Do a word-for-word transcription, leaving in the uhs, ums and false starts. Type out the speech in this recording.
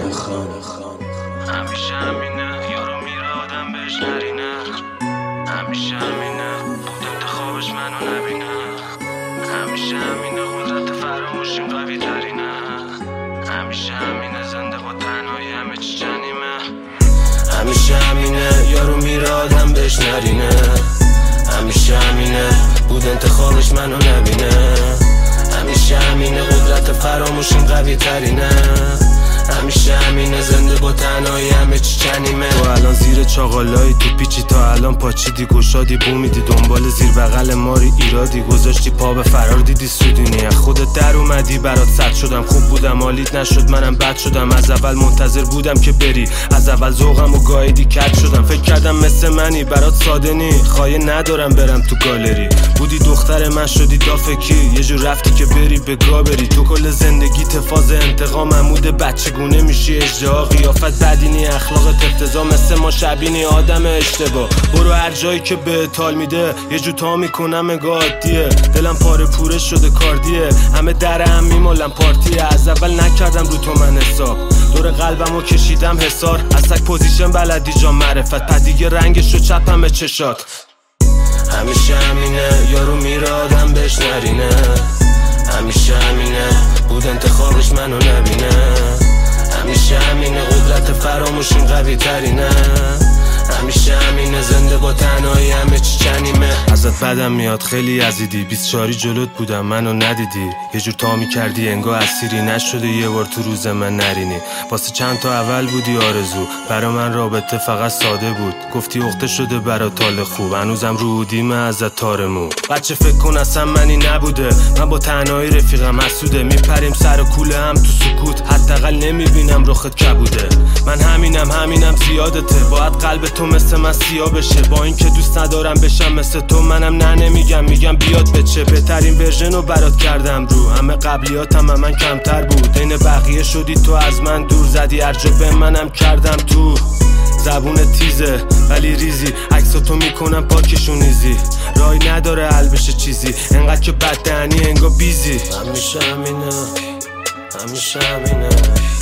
خانه خانه خانه همیشه همینه، یارو میره آدم بهش نرینه. همیشه همینه، بود انتخابش منو نبینه. همیشه همینه، قدرت فراموشیم قوی ترینه. همیشه همینه، زنده با تنهایی همه چی جنیمه. همیشه همینه، یارو میره آدم بهش نرینه. همیشه همینه، بود انتخابش منو نبینه. همیشه همینه، قدرت فراموشیم قوی ترینه. همیشه همینه، زنده با تنهایی همه چی چنیمه. تو الان زیر چاقالایی، تو پیچی تا الان پاچیدی، گشادی بومیدی دنبال زیر بغل ماری ایرادی، گذاشتی پا به فرار دیدی سودونی، از خودت در اومدی برات صد شدم، خوب بودم حالیت نشد منم بد شدم، از اول منتظر بودم که بری، از اول ذوقم و گایدی کج شدم، فکر کردم مثل منی برات ساده نی، خایه ندارم برم تو گالری، بودی دختر من شدی دافکی، یه جور رفتی که بری به گا بری، تو کل زندگی تفاز انتقام عمود بچه گونه میشی اجدها، قیافت بدینی اخلاقت افتضاح، مثل ما شبینی آدم اشتباه، برو هر جایی که به تال میده یه جو تا میکنم نگاه عادیه، دلم پاره پوره شده کاردیه، همه در هم میمالم پارتیه، از اول نکردم رو تو من حساب، دور قلبمو کشیدم حسار، از تک پوزیشن بلدی جا معرفت، پدیگه رنگش رو چپم چشات. همیشه همینه، یارو میره آدم بهش نرینه. همیشه همینه، بود انتخابش منو نبینه. همیشه همینه، قدرت فراموشیم قوی ترینه. همیشه همینه، زنده با تنهایی همه چی چنیمه. ازت بدم میاد خیلی یزیدی، بیست چاری جلوت بودم منو ندیدی، یه جور تا میکردی انگار اسیری، نشده یه بار تو روز من نرینی، واسه چند تا اول بودی آرزو، برا من رابطه فقط ساده بود، گفتی اخته شده برا تال خوب، هنوزم رو دیمه ازت تارمو، بچه فکر کن اصلا منی نبوده، من با تنهایی رفیقم حسوده، میپریم سر و کوله هم تو سکوت، حداقل نمیبینم رخت کبوده، من همینم همینم زیادته، باید قلب تو مثل من سیاه بشه، با اینکه دوست ندارم بشم مثل تو، منم نه نمیگم میگم بیاد بچه، بهترین ورژن رو برات کردم رو، همه قبلیاتم هم من کمتر بود، این بقیه شدی تو از من دور، زدی هر جا به منم کردم تو، زبون تیزه ولی ریزی، عکساتو میکنم پاکشون ایزی، رای نداره حل بشه چیزی، انقدر که بددهنی انگار بیزی. همیشه همینه، همیشه همینه.